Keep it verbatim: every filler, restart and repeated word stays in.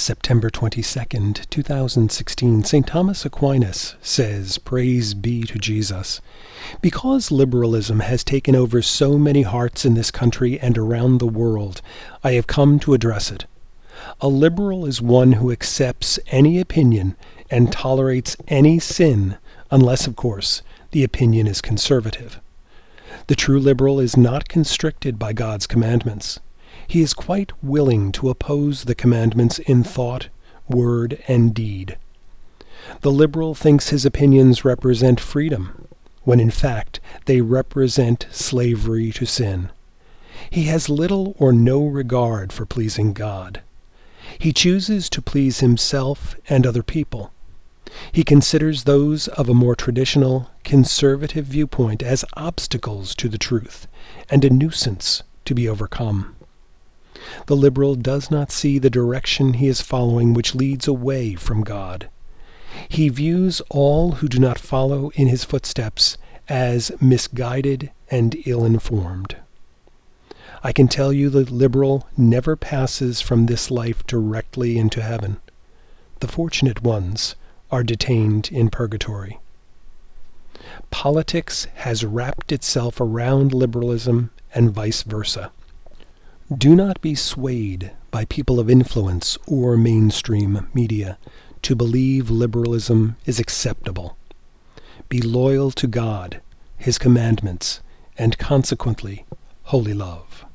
September twenty-second, two thousand sixteen, Saint Thomas Aquinas says, "Praise be to Jesus. Because liberalism has taken over so many hearts in this country and around the world, I have come to address it. A liberal is one who accepts any opinion and tolerates any sin, unless, of course, the opinion is conservative. The true liberal is not constricted by God's commandments. He is quite willing to oppose the commandments in thought, word, and deed. The liberal thinks his opinions represent freedom, when in fact they represent slavery to sin. He has little or no regard for pleasing God. He chooses to please himself and other people. He considers those of a more traditional, conservative viewpoint as obstacles to the truth and a nuisance to be overcome. The liberal does not see the direction he is following, which leads away from God. He views all who do not follow in his footsteps as misguided and ill-informed. I can tell you the liberal never passes from this life directly into heaven. The fortunate ones are detained in purgatory. Politics has wrapped itself around liberalism and vice versa. Do not be swayed by people of influence or mainstream media to believe liberalism is acceptable. Be loyal to God, His commandments, and consequently, holy love.